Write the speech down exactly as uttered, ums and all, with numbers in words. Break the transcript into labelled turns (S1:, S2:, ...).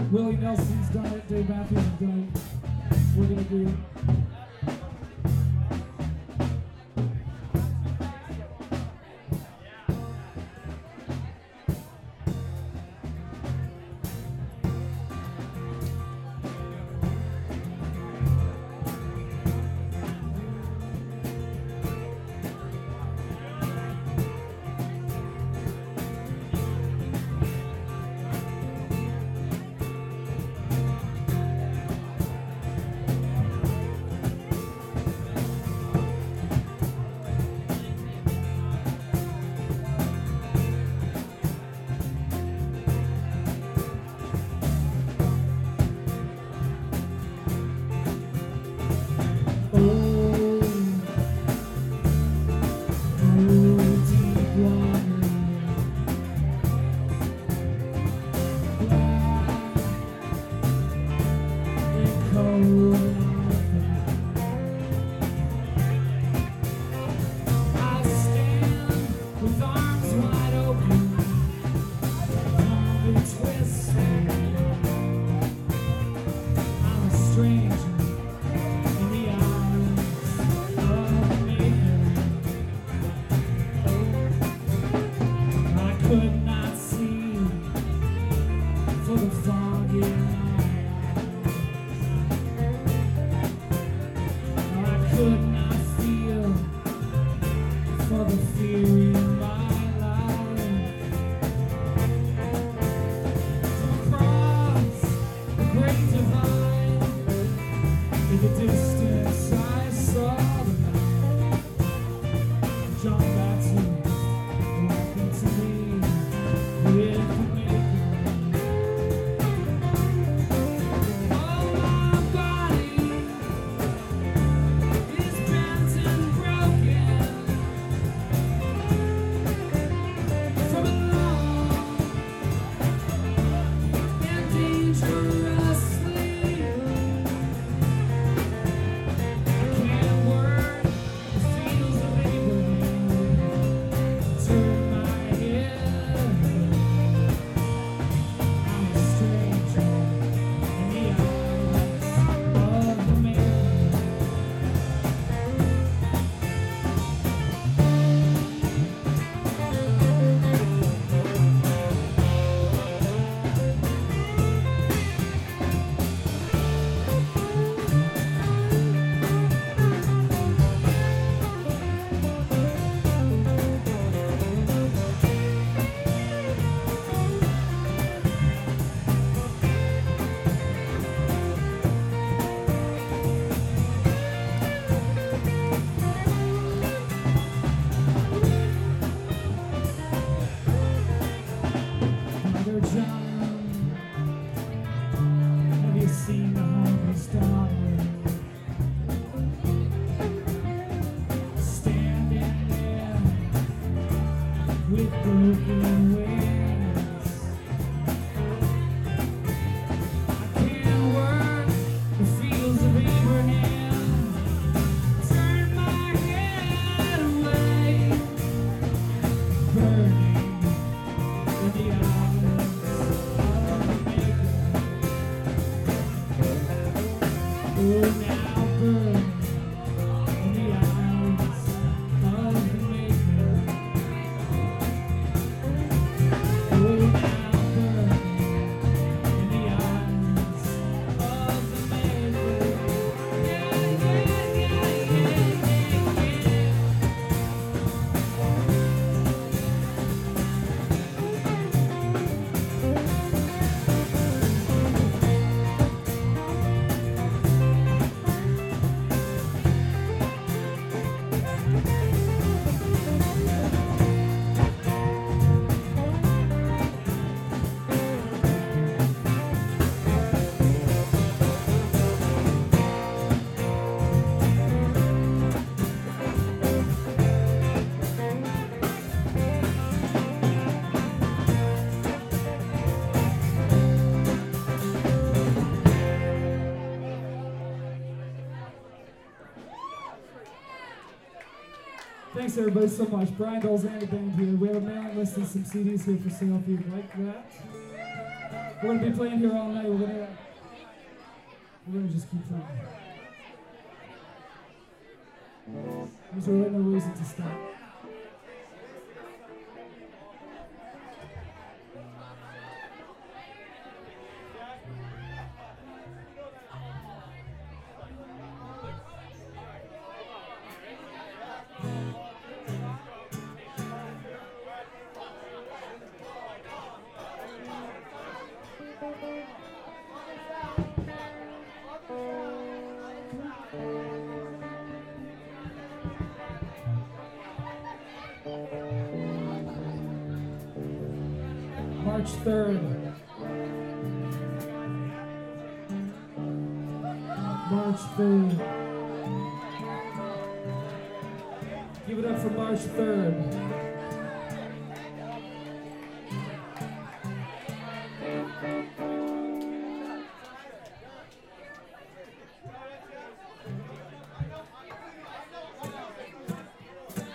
S1: Willie Nelson's done it, Dave Matthews has done it. We're gonna do it. Thanks everybody so much. Brian Dolzan, the band here. We have a mailing list and some C Ds here for sale if you'd like that. We're gonna be playing here all night. We're gonna we're gonna just keep playing. There's really no reason to stop. March third. March third. Give it up for March third.